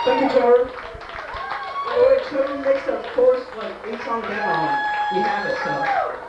Thank you, Tori. Wait, Toby makes a chorus like 8 song demo. We have it, so.